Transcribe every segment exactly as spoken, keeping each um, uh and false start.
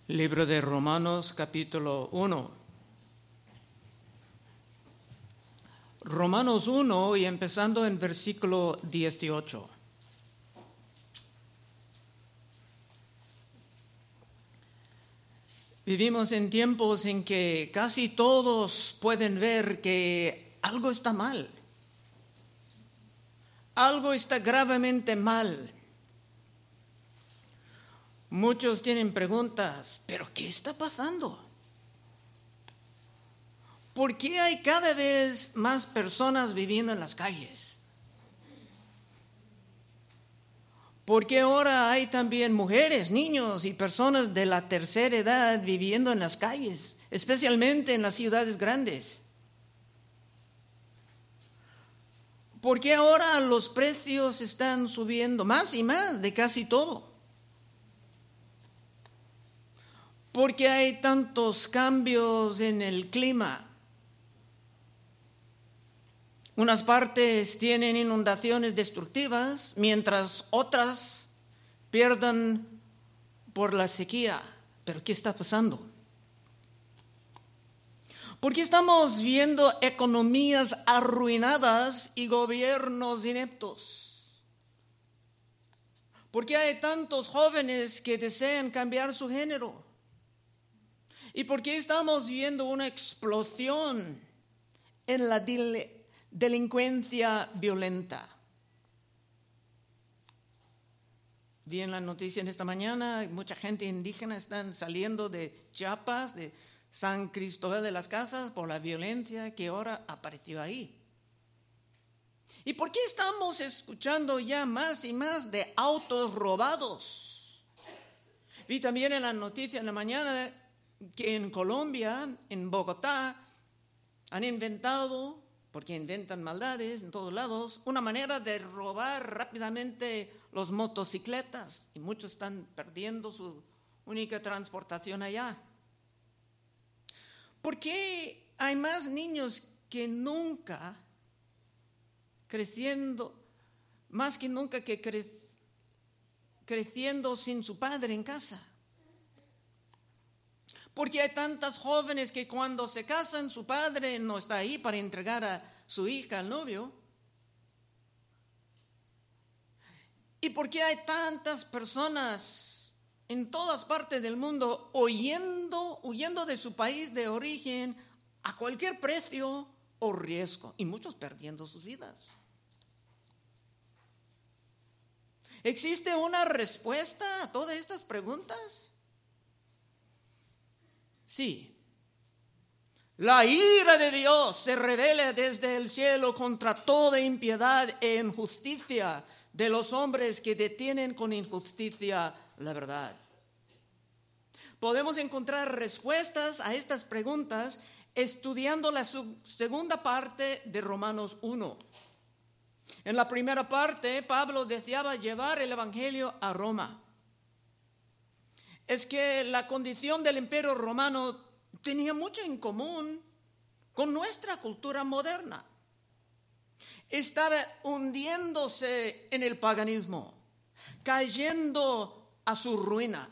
Libro de Romanos, capítulo uno. Romanos uno y empezando en versículo dieciocho. Vivimos en tiempos en que casi todos pueden ver que algo está mal. Algo está gravemente mal. Muchos tienen preguntas, ¿pero qué está pasando? ¿Por qué hay cada vez más personas viviendo en las calles? ¿Por qué ahora hay también mujeres, niños y personas de la tercera edad viviendo en las calles, especialmente en las ciudades grandes? ¿Por qué ahora los precios están subiendo más y más de casi todo? ¿Por qué hay tantos cambios en el clima? Unas partes tienen inundaciones destructivas, mientras otras pierden por la sequía. ¿Pero qué está pasando? ¿Por qué estamos viendo economías arruinadas y gobiernos ineptos? ¿Por qué hay tantos jóvenes que desean cambiar su género? ¿Y por qué estamos viendo una explosión en la del- delincuencia violenta? Vi en la noticia en esta mañana, mucha gente indígena están saliendo de Chiapas, de San Cristóbal de las Casas, por la violencia que ahora apareció ahí. ¿Y por qué estamos escuchando ya más y más de autos robados? Vi también en la noticia en la mañana que en Colombia, en Bogotá, han inventado, porque inventan maldades en todos lados, una manera de robar rápidamente los motocicletas, y muchos están perdiendo su única transportación allá. ¿Por qué hay más niños que nunca creciendo, más que nunca que cre- creciendo sin su padre en casa? Porque hay tantas jóvenes que cuando se casan su padre no está ahí para entregar a su hija al novio. ¿Y por qué hay tantas personas en todas partes del mundo huyendo, huyendo de su país de origen a cualquier precio o riesgo? Y muchos perdiendo sus vidas. ¿Existe una respuesta a todas estas preguntas? Sí, la ira de Dios se revela desde el cielo contra toda impiedad e injusticia de los hombres que detienen con injusticia la verdad. Podemos encontrar respuestas a estas preguntas estudiando la segunda parte de Romanos uno. En la primera parte, Pablo deseaba llevar el evangelio a Roma. Es que la condición del imperio romano tenía mucho en común con nuestra cultura moderna. Estaba hundiéndose en el paganismo, cayendo a su ruina.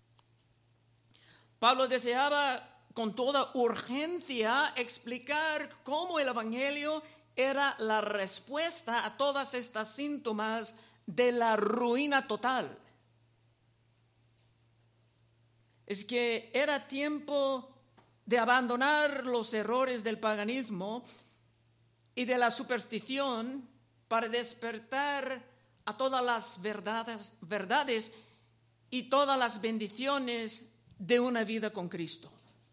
Pablo deseaba con toda urgencia explicar cómo el evangelio era la respuesta a todas estas síntomas de la ruina total. Es que era tiempo de abandonar los errores del paganismo y de la superstición para despertar a todas las verdades, verdades y todas las bendiciones de una vida con Cristo.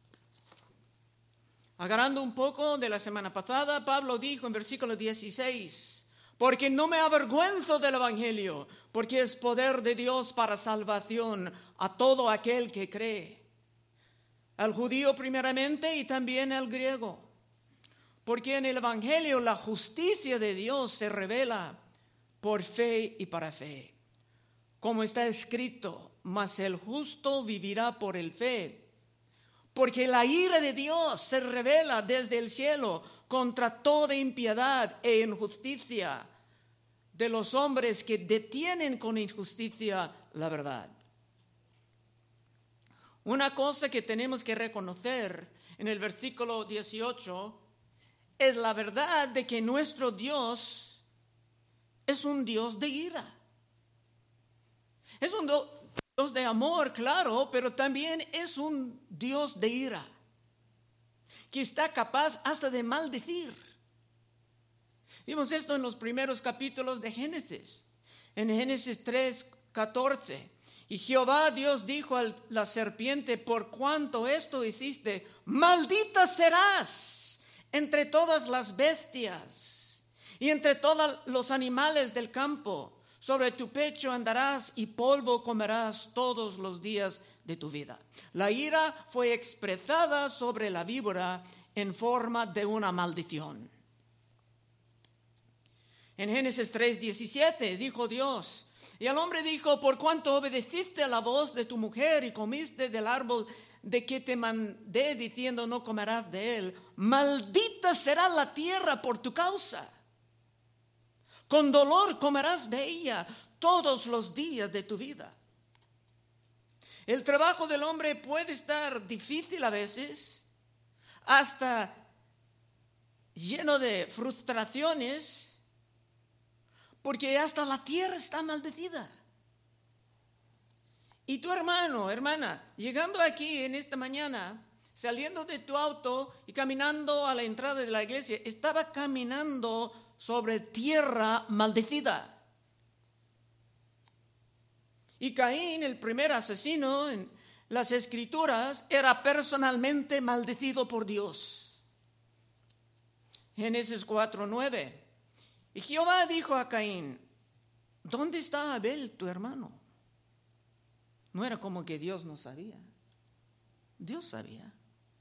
Agarrando un poco de la semana pasada, Pablo dijo en versículo dieciséis, porque no me avergüenzo del evangelio, porque es poder de Dios para salvación a todo aquel que cree, al judío primeramente y también al griego. Porque en el evangelio la justicia de Dios se revela por fe y para fe. Como está escrito, mas el justo vivirá por el fe. Porque la ira de Dios se revela desde el cielo contra toda impiedad e injusticia de los hombres que detienen con injusticia la verdad. Una cosa que tenemos que reconocer en el versículo dieciocho es la verdad de que nuestro Dios es un Dios de ira. Es un Dios de amor, claro, pero también es un Dios de ira, que está capaz hasta de maldecir. Vimos esto en los primeros capítulos de Génesis. En Génesis tres, catorce. Y Jehová Dios dijo a la serpiente: por cuanto esto hiciste, maldita serás entre todas las bestias y entre todos los animales del campo. Sobre tu pecho andarás y polvo comerás todos los días de tu vida. La ira fue expresada sobre la víbora en forma de una maldición. En Génesis tres, diecisiete dijo Dios: y el hombre dijo: por cuanto obedeciste a la voz de tu mujer y comiste del árbol de que te mandé diciendo no comerás de él, maldita será la tierra por tu causa. Con dolor comerás de ella todos los días de tu vida. El trabajo del hombre puede estar difícil a veces, hasta lleno de frustraciones, porque hasta la tierra está maldecida. Y tu hermano, hermana, llegando aquí en esta mañana, saliendo de tu auto y caminando a la entrada de la iglesia, estaba caminando sobre tierra maldecida. Y Caín, el primer asesino en las Escrituras, era personalmente maldecido por Dios. Génesis cuatro, nueve. Y Jehová dijo a Caín: ¿dónde está Abel, tu hermano? No era como que Dios no sabía. Dios sabía.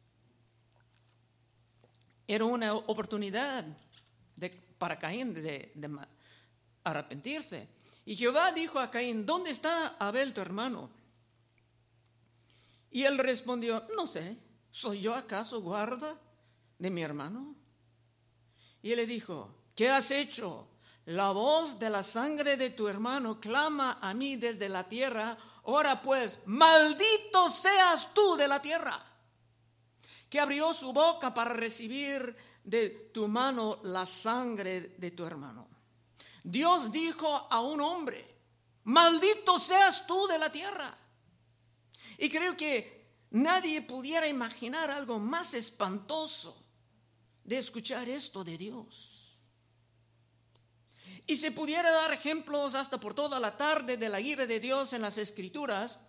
Era una oportunidad de, para Caín de, de arrepentirse. Y Jehová dijo a Caín: ¿dónde está Abel, tu hermano? Y él respondió: no sé, ¿soy yo acaso guarda de mi hermano? Y él le dijo: ¿qué has hecho? La voz de la sangre de tu hermano clama a mí desde la tierra. Ahora pues, maldito seas tú de la tierra, que abrió su boca para recibir de tu mano la sangre de tu hermano. Dios dijo a un hombre: maldito seas tú de la tierra. Y creo que nadie pudiera imaginar algo más espantoso de escuchar esto de Dios. Y se pudiera dar ejemplos hasta por toda la tarde de la ira de Dios en las Escrituras,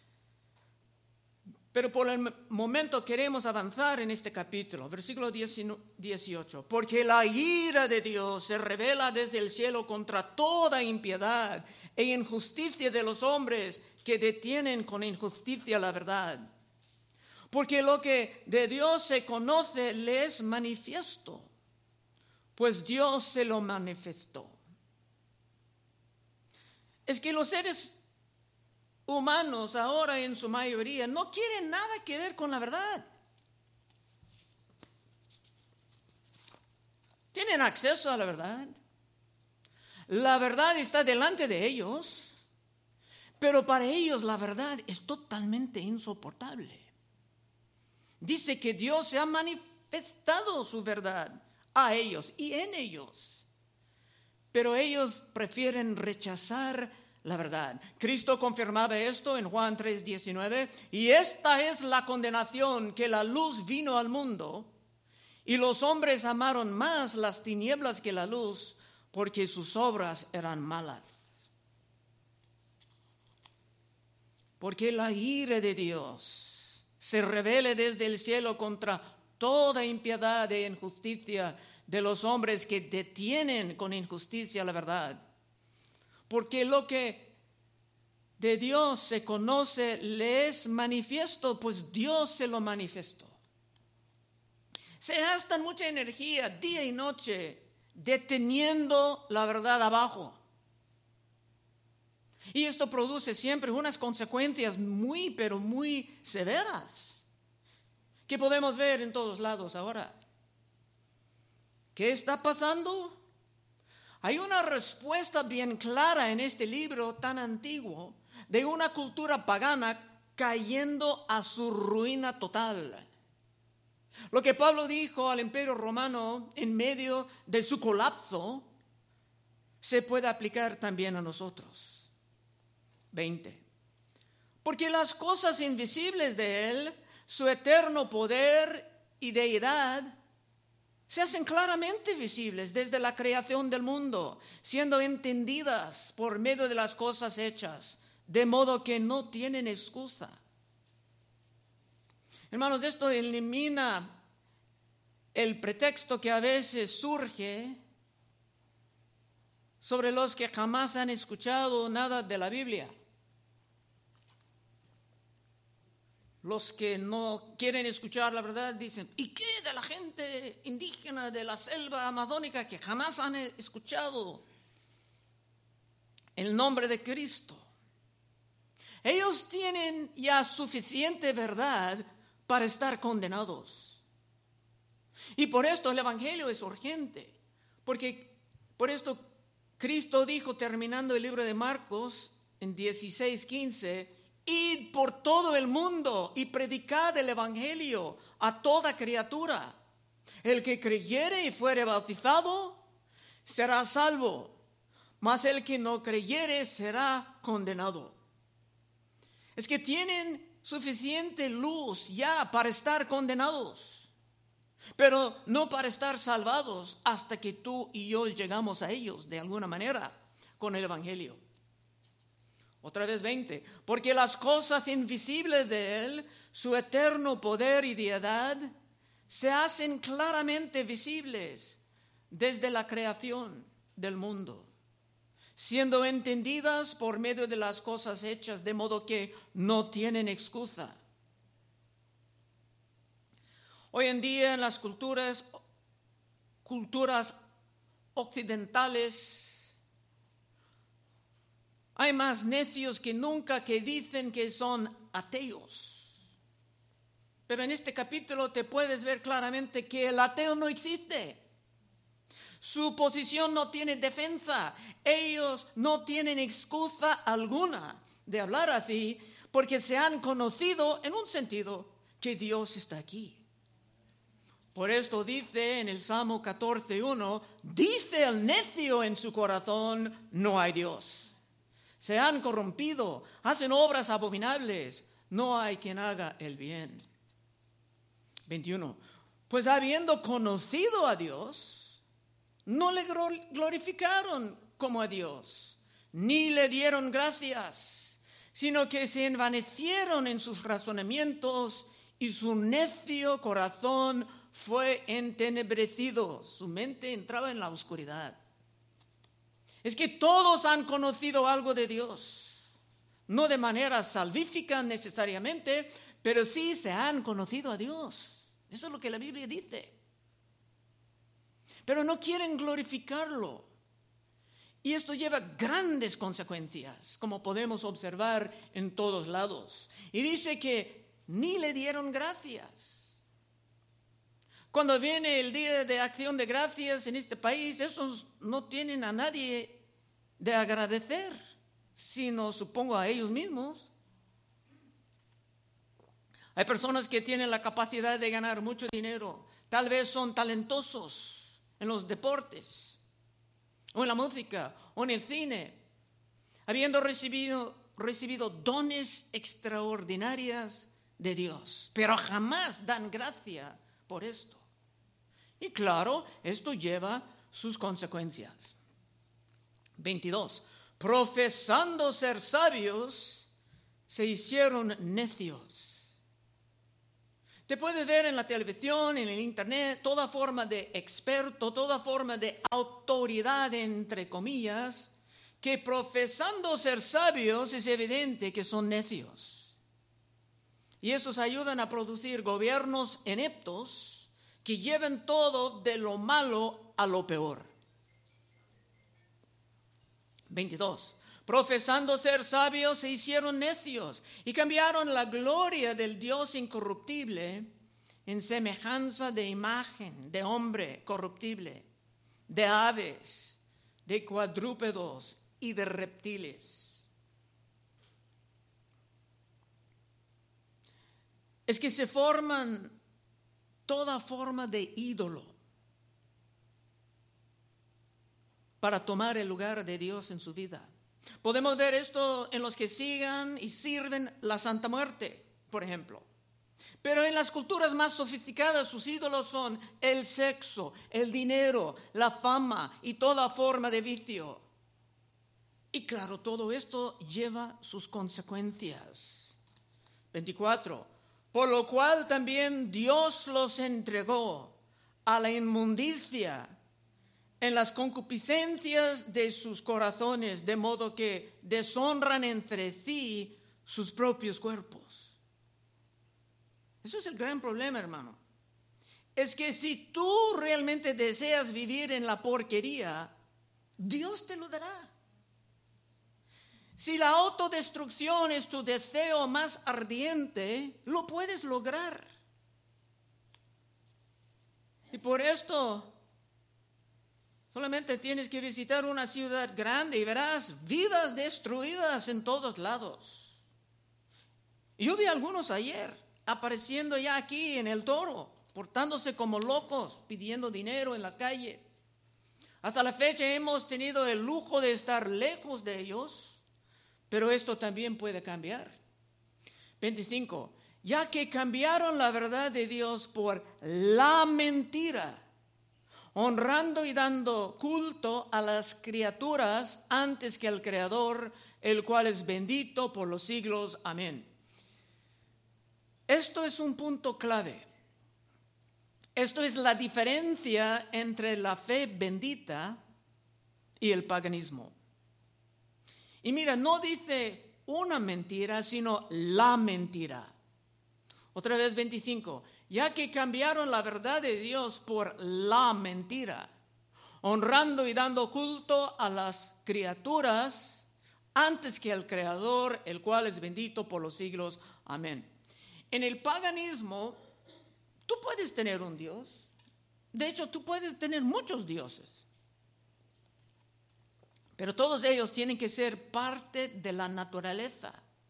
pero por el momento queremos avanzar en este capítulo, versículo dieciocho. Porque la ira de Dios se revela desde el cielo contra toda impiedad e injusticia de los hombres que detienen con injusticia la verdad. Porque lo que de Dios se conoce le es manifiesto, pues Dios se lo manifestó. Es que los seres humanos ahora en su mayoría no quieren nada que ver con la verdad. Tienen acceso a la verdad. La verdad está delante de ellos, pero para ellos la verdad es totalmente insoportable. Dice que Dios se ha manifestado su verdad a ellos y en ellos, pero ellos prefieren rechazar la verdad. Cristo confirmaba esto en Juan tres, diecinueve. Y esta es la condenación, que la luz vino al mundo, y los hombres amaron más las tinieblas que la luz, porque sus obras eran malas. Porque la ira de Dios se revela desde el cielo contra toda impiedad e injusticia de los hombres que detienen con injusticia la verdad. Porque lo que de Dios se conoce le es manifiesto, pues Dios se lo manifestó. Se gastan mucha energía día y noche deteniendo la verdad abajo. Y esto produce siempre unas consecuencias muy, pero muy severas, que podemos ver en todos lados ahora. ¿Qué está pasando? Hay una respuesta bien clara en este libro tan antiguo de una cultura pagana cayendo a su ruina total. Lo que Pablo dijo al Imperio Romano en medio de su colapso se puede aplicar también a nosotros. veinte. Porque las cosas invisibles de Él, su eterno poder y deidad, se hacen claramente visibles desde la creación del mundo, siendo entendidas por medio de las cosas hechas, de modo que no tienen excusa. Hermanos, esto elimina el pretexto que a veces surge sobre los que jamás han escuchado nada de la Biblia. Los que no quieren escuchar la verdad dicen, ¿y qué de la gente indígena de la selva amazónica que jamás han escuchado el nombre de Cristo? Ellos tienen ya suficiente verdad para estar condenados. Y por esto el Evangelio es urgente, porque por esto Cristo dijo, terminando el libro de Marcos en dieciséis quince, id por todo el mundo y predicad el Evangelio a toda criatura. El que creyere y fuere bautizado será salvo, mas el que no creyere será condenado. Es que tienen suficiente luz ya para estar condenados, pero no para estar salvados hasta que tú y yo llegamos a ellos de alguna manera con el Evangelio. Otra vez veinte, porque las cosas invisibles de Él, su eterno poder y deidad, se hacen claramente visibles desde la creación del mundo, siendo entendidas por medio de las cosas hechas, de modo que no tienen excusa. Hoy en día en las culturas, culturas occidentales, hay más necios que nunca que dicen que son ateos. Pero en este capítulo te puedes ver claramente que el ateo no existe. Su posición no tiene defensa. Ellos no tienen excusa alguna de hablar así porque se han conocido en un sentido que Dios está aquí. Por esto dice en el Salmo catorce uno, dice el necio en su corazón, no hay Dios. Se han corrompido, hacen obras abominables, no hay quien haga el bien. veintiuno. Pues habiendo conocido a Dios, no le glorificaron como a Dios, ni le dieron gracias, sino que se envanecieron en sus razonamientos y su necio corazón fue entenebrecido. Su mente entraba en la oscuridad. Es que todos han conocido algo de Dios, no de manera salvífica necesariamente, pero sí se han conocido a Dios. Eso es lo que la Biblia dice. Pero no quieren glorificarlo. Y esto lleva grandes consecuencias, como podemos observar en todos lados. Y dice que ni le dieron gracias. Cuando viene el Día de Acción de Gracias en este país, esos no tienen a nadie de agradecer, sino supongo a ellos mismos. Hay personas que tienen la capacidad de ganar mucho dinero, tal vez son talentosos en los deportes, o en la música, o en el cine, habiendo recibido, recibido dones extraordinarias de Dios, pero jamás dan gracia por esto. Y claro, esto lleva sus consecuencias. veintidós. Profesando ser sabios, se hicieron necios. Te puedes ver en la televisión, en el internet, toda forma de experto, toda forma de autoridad, entre comillas, que profesando ser sabios es evidente que son necios. Y esos ayudan a producir gobiernos ineptos que lleven todo de lo malo a lo peor. veintidós. Profesando ser sabios, se hicieron necios y cambiaron la gloria del Dios incorruptible en semejanza de imagen de hombre corruptible, de aves, de cuadrúpedos y de reptiles. es que se forman toda forma de ídolo para tomar el lugar de Dios en su vida. Podemos ver esto en los que sigan y sirven la Santa Muerte, por ejemplo. Pero en las culturas más sofisticadas sus ídolos son el sexo, el dinero, la fama y toda forma de vicio. Y claro, todo esto lleva sus consecuencias. veinticuatro. Por lo cual también Dios los entregó a la inmundicia en las concupiscencias de sus corazones, de modo que deshonran entre sí sus propios cuerpos. Eso es el gran problema, hermano. Es que si tú realmente deseas vivir en la porquería, Dios te lo dará. Si la autodestrucción es tu deseo más ardiente, lo puedes lograr. Y por esto, solamente tienes que visitar una ciudad grande y verás vidas destruidas en todos lados. Yo vi algunos ayer apareciendo ya aquí en el Toro, portándose como locos, pidiendo dinero en las calles. Hasta la fecha hemos tenido el lujo de estar lejos de ellos, pero esto también puede cambiar. veinticinco. Ya que cambiaron la verdad de Dios por la mentira, honrando y dando culto a las criaturas antes que al Creador, el cual es bendito por los siglos. Amén. Esto es un punto clave. Esto es la diferencia entre la fe bendita y el paganismo. Y mira, no dice una mentira, sino la mentira. Otra vez veinticinco. Ya que cambiaron la verdad de Dios por la mentira, honrando y dando culto a las criaturas antes que al Creador, el cual es bendito por los siglos. Amén. En el paganismo, tú puedes tener un Dios. De hecho, tú puedes tener muchos dioses. Pero todos ellos tienen que ser parte de la naturaleza.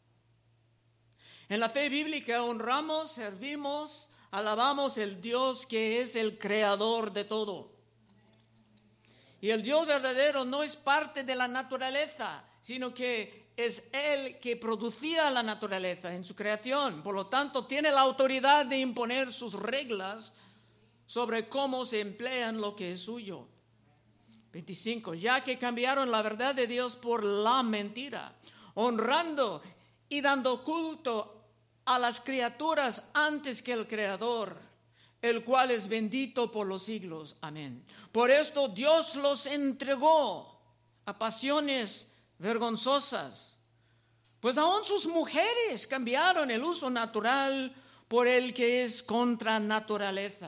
En la fe bíblica honramos, servimos, alabamos el Dios que es el creador de todo. Y el Dios verdadero no es parte de la naturaleza, sino que es Él que producía la naturaleza en su creación. Por lo tanto, tiene la autoridad de imponer sus reglas sobre cómo se emplean lo que es suyo. veinticinco. Ya que cambiaron la verdad de Dios por la mentira, honrando y dando culto a las criaturas antes que el Creador, el cual es bendito por los siglos. Amén. Por esto Dios los entregó a pasiones vergonzosas, pues aún sus mujeres cambiaron el uso natural por el que es contra naturaleza.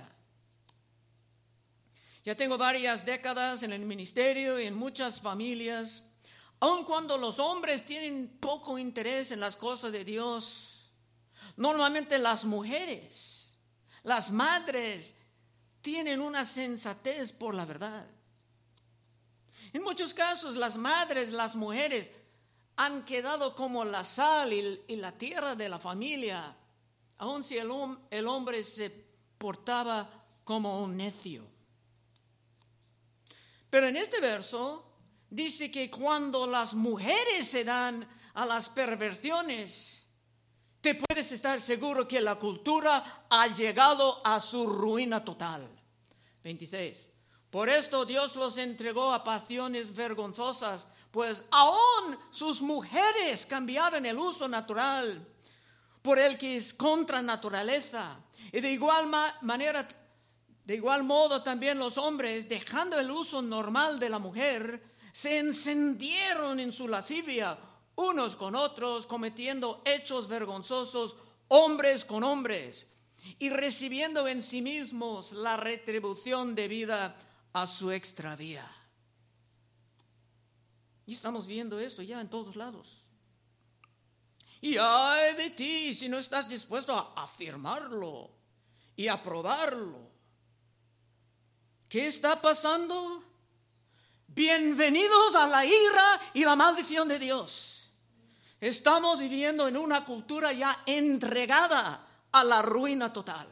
Ya tengo varias décadas en el ministerio y en muchas familias, aun cuando los hombres tienen poco interés en las cosas de Dios, normalmente las mujeres, las madres, tienen una sensatez por la verdad. En muchos casos las madres, las mujeres han quedado como la sal y, y la tierra de la familia, aun si el, el hombre se portaba como un necio. Pero en este verso dice que cuando las mujeres se dan a las perversiones, te puedes estar seguro que la cultura ha llegado a su ruina total. veintiséis. Por esto Dios los entregó a pasiones vergonzosas, pues aún sus mujeres cambiaron el uso natural por el que es contra naturaleza. Y de igual ma- manera, de igual modo también los hombres, dejando el uso normal de la mujer, se encendieron en su lascivia unos con otros, cometiendo hechos vergonzosos, hombres con hombres, y recibiendo en sí mismos la retribución debida a su extravía. Y estamos viendo esto ya en todos lados. Y ay de ti si no estás dispuesto a afirmarlo y aprobarlo. ¿Qué está pasando? Bienvenidos a la ira y la maldición de Dios. Estamos viviendo en una cultura ya entregada a la ruina total.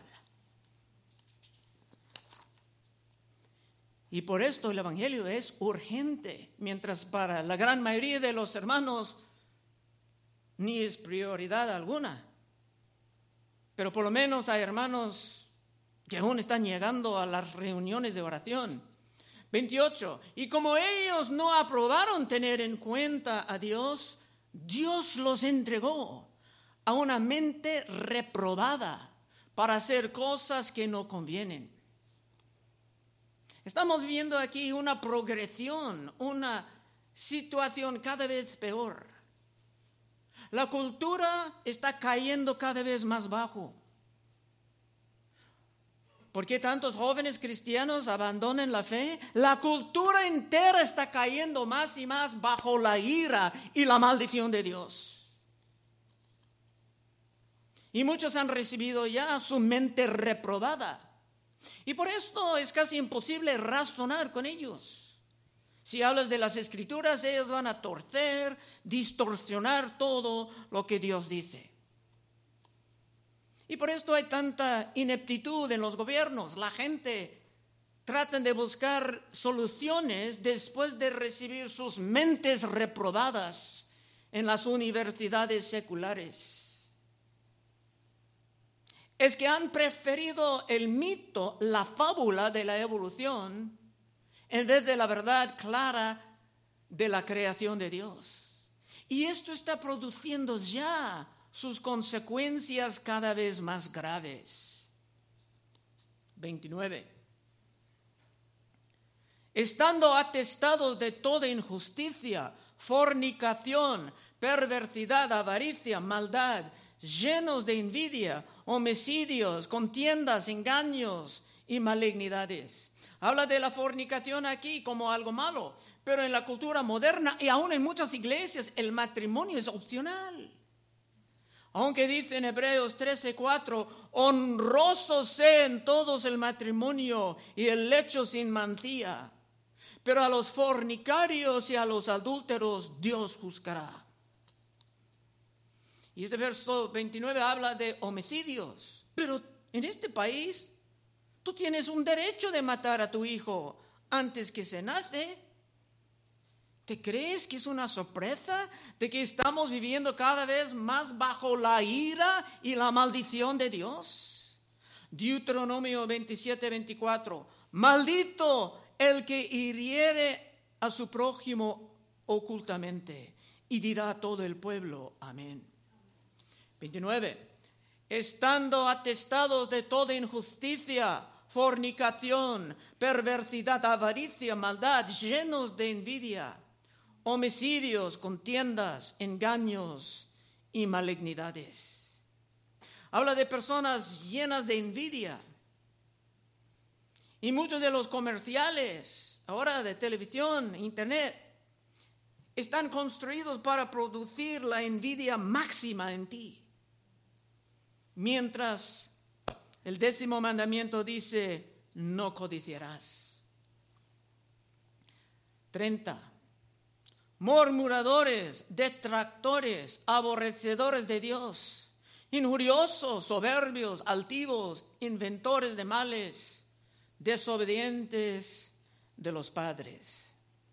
Y por esto el Evangelio es urgente, mientras para la gran mayoría de los hermanos ni es prioridad alguna. Pero por lo menos hay hermanos que aún están llegando a las reuniones de oración. veintiocho. Y como ellos no aprobaron tener en cuenta a Dios, Dios los entregó a una mente reprobada para hacer cosas que no convienen. Estamos viendo aquí una progresión, una situación cada vez peor. La cultura está cayendo cada vez más bajo. ¿Por qué tantos jóvenes cristianos abandonan la fe? La cultura entera está cayendo más y más bajo la ira y la maldición de Dios. Y muchos han recibido ya su mente reprobada. Y por esto es casi imposible razonar con ellos. Si hablas de las Escrituras, ellos van a torcer, distorsionar todo lo que Dios dice. Y por esto hay tanta ineptitud en los gobiernos. La gente trata de buscar soluciones después de recibir sus mentes reprobadas en las universidades seculares. Es que han preferido el mito, la fábula de la evolución, en vez de la verdad clara de la creación de Dios. Y esto está produciendo ya sus consecuencias cada vez más graves. veintinueve. Estando atestados de toda injusticia, fornicación, perversidad, avaricia, maldad, llenos de envidia, homicidios, contiendas, engaños y malignidades. Habla de la fornicación aquí como algo malo, pero en la cultura moderna y aún en muchas iglesias el matrimonio es opcional. Aunque dice en Hebreos trece cuatro, honroso sea en todos el matrimonio y el lecho sin mancilla, pero a los fornicarios y a los adúlteros Dios juzgará. Y este verso veintinueve habla de homicidios. Pero en este país, tú tienes un derecho de matar a tu hijo antes que se nace. ¿Te crees que es una sorpresa de que estamos viviendo cada vez más bajo la ira y la maldición de Dios? Deuteronomio veintisiete veinticuatro. Maldito el que hiriere a su prójimo ocultamente. Y dirá a todo el pueblo, amén. veintinueve. Estando atestados de toda injusticia, fornicación, perversidad, avaricia, maldad, llenos de envidia, homicidios, contiendas, engaños y malignidades. Habla de personas llenas de envidia. Y muchos de los comerciales, ahora de televisión, internet, están construidos para producir la envidia máxima en ti. Mientras el décimo mandamiento dice, no codiciarás. treinta. Murmuradores, detractores, aborrecedores de Dios, injuriosos, soberbios, altivos, inventores de males, desobedientes de los padres.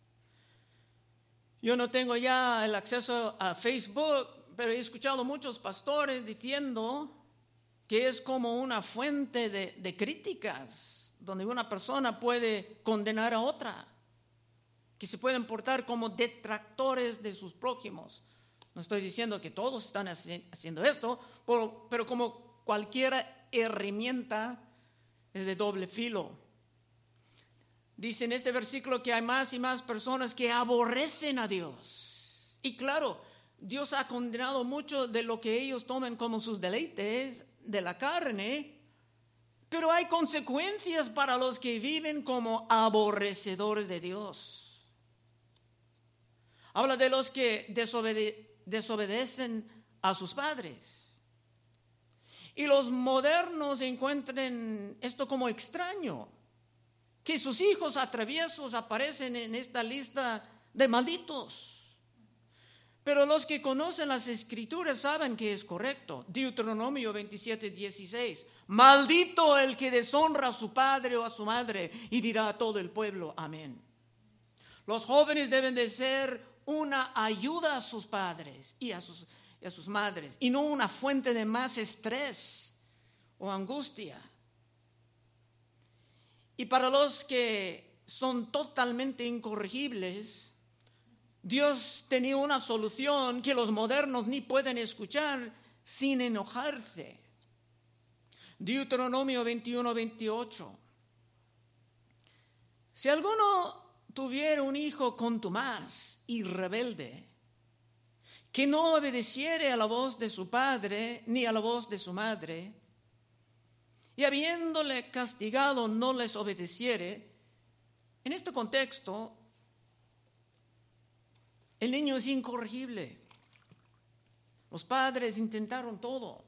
Yo no tengo ya el acceso a Facebook, pero he escuchado muchos pastores diciendo que es como una fuente de, de críticas, donde una persona puede condenar a otra, que se pueden portar como detractores de sus prójimos. No estoy diciendo que todos están haciendo esto, pero, pero como cualquier herramienta es de doble filo. Dice en este versículo que hay más y más personas que aborrecen a Dios. Y claro, Dios ha condenado mucho de lo que ellos toman como sus deleites de la carne, pero hay consecuencias para los que viven como aborrecedores de Dios. Habla de los que desobede- desobedecen a sus padres. Y los modernos encuentran esto como extraño, que sus hijos atraviesos aparecen en esta lista de malditos. Pero los que conocen las Escrituras saben que es correcto. Deuteronomio veintisiete, dieciséis. Maldito el que deshonra a su padre o a su madre, y dirá a todo el pueblo, amén. Los jóvenes deben de ser una ayuda a sus padres y a sus, y a sus madres, y no una fuente de más estrés o angustia. Y para los que son totalmente incorregibles, Dios tenía una solución que los modernos ni pueden escuchar sin enojarse. Deuteronomio veintiuno, veintiocho. Si alguno tuviera un hijo contumaz y rebelde, que no obedeciere a la voz de su padre ni a la voz de su madre, y habiéndole castigado no les obedeciere, en este contexto, el niño es incorregible. Los padres intentaron todo.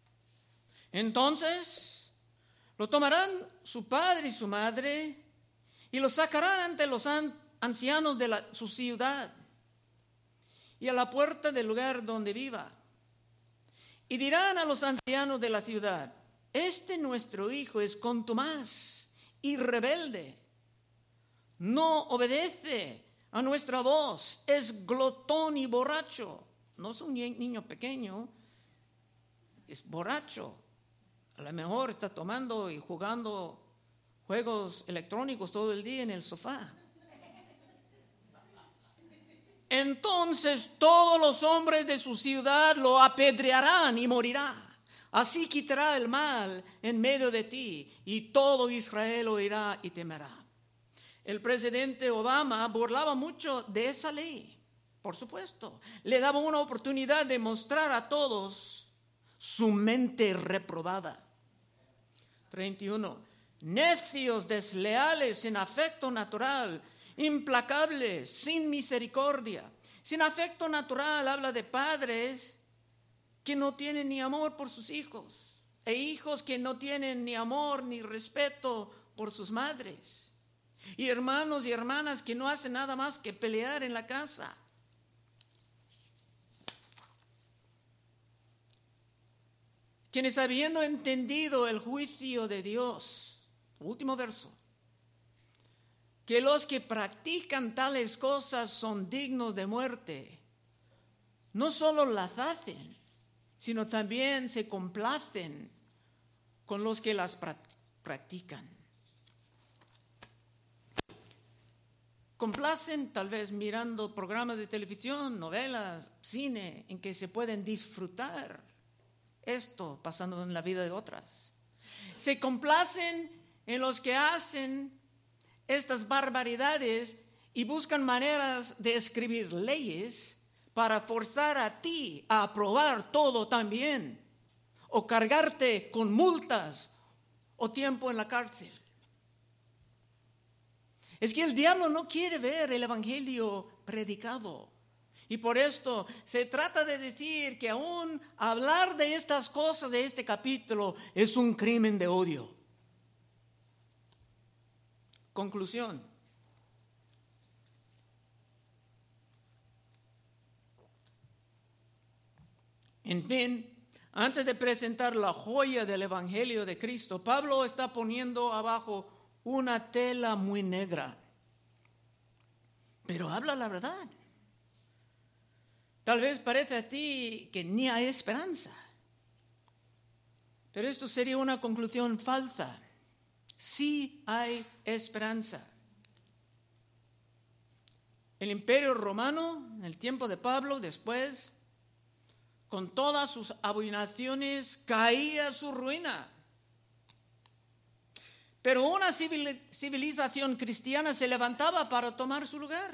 Entonces, lo tomarán su padre y su madre y lo sacarán ante los an- ancianos de la, su ciudad y a la puerta del lugar donde viva. Y dirán a los ancianos de la ciudad, este nuestro hijo es contumaz y rebelde. No obedece a nuestra voz, es glotón y borracho. No es un niño pequeño, es borracho. A lo mejor está tomando y jugando juegos electrónicos todo el día en el sofá. Entonces todos los hombres de su ciudad lo apedrearán y morirá. Así quitará el mal en medio de ti, y todo Israel oirá y temerá. El presidente Obama burlaba mucho de esa ley, por supuesto. Le daba una oportunidad de mostrar a todos su mente reprobada. treinta y uno. Necios, desleales, sin afecto natural, implacables, sin misericordia. Sin afecto natural habla de padres que no tienen ni amor por sus hijos, e hijos que no tienen ni amor ni respeto por sus madres. Y hermanos y hermanas que no hacen nada más que pelear en la casa. Quienes habiendo entendido el juicio de Dios, último verso, que los que practican tales cosas son dignos de muerte, no solo las hacen, sino también se complacen con los que las practican. Complacen tal vez mirando programas de televisión, novelas, cine, en que se pueden disfrutar esto pasando en la vida de otras. Se complacen en los que hacen estas barbaridades y buscan maneras de escribir leyes para forzar a ti a aprobar todo también, o cargarte con multas o tiempo en la cárcel. Es que el diablo no quiere ver el evangelio predicado. Y por esto se trata de decir que aún hablar de estas cosas de este capítulo es un crimen de odio. Conclusión. En fin, antes de presentar la joya del evangelio de Cristo, Pablo está poniendo abajo una tela muy negra, pero habla la verdad. Tal vez parece a ti que ni hay esperanza, pero esto sería una conclusión falsa. Sí hay esperanza. El imperio romano, en el tiempo de Pablo, después, con todas sus abominaciones, caía a su ruina. Pero una civilización cristiana se levantaba para tomar su lugar.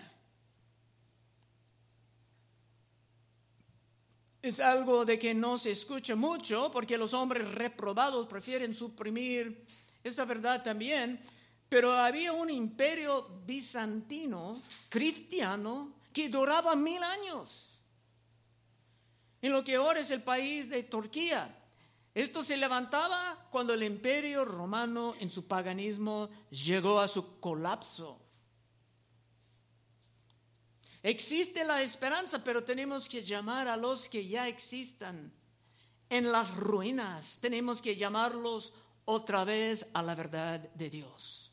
Es algo de que no se escucha mucho porque los hombres reprobados prefieren suprimir esa verdad también. Pero había un imperio bizantino cristiano que duraba mil años. En lo que ahora es el país de Turquía. Esto se levantaba cuando el imperio romano en su paganismo llegó a su colapso. Existe la esperanza, pero tenemos que llamar a los que ya existan en las ruinas. Tenemos que llamarlos otra vez a la verdad de Dios.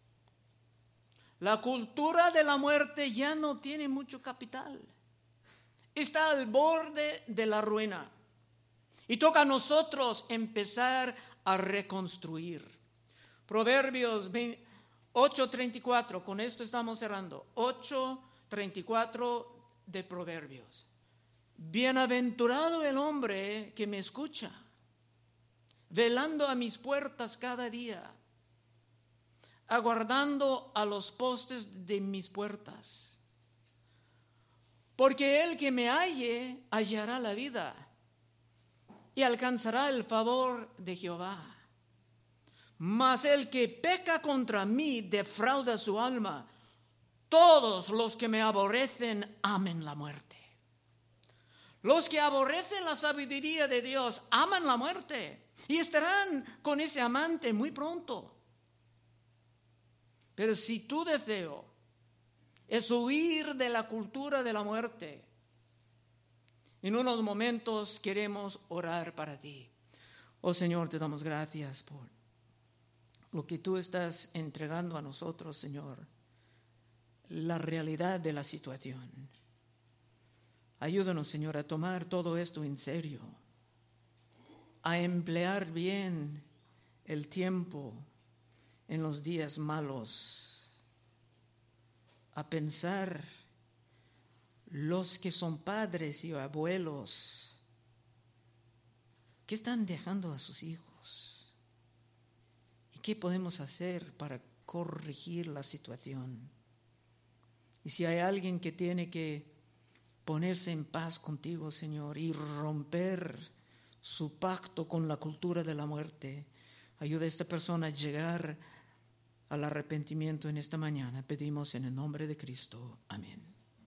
La cultura de la muerte ya no tiene mucho capital. Está al borde de la ruina. Y toca a nosotros empezar a reconstruir. Proverbios ocho treinta y cuatro, con esto estamos cerrando. ocho treinta y cuatro de Proverbios. Bienaventurado el hombre que me escucha, velando a mis puertas cada día, aguardando a los postes de mis puertas. Porque el que me halle hallará la vida y alcanzará el favor de Jehová. Mas el que peca contra mí defrauda su alma. Todos los que me aborrecen amen la muerte. Los que aborrecen la sabiduría de Dios aman la muerte y estarán con ese amante muy pronto. Pero si tu deseo es huir de la cultura de la muerte, en unos momentos queremos orar para ti. Oh Señor, te damos gracias por lo que tú estás entregando a nosotros, Señor, la realidad de la situación. Ayúdanos, Señor, a tomar todo esto en serio, a emplear bien el tiempo en los días malos, a pensar los que son padres y abuelos, ¿qué están dejando a sus hijos? ¿Y qué podemos hacer para corregir la situación? Y si hay alguien que tiene que ponerse en paz contigo, Señor, y romper su pacto con la cultura de la muerte, ayuda a esta persona a llegar al arrepentimiento en esta mañana. Pedimos en el nombre de Cristo. Amén.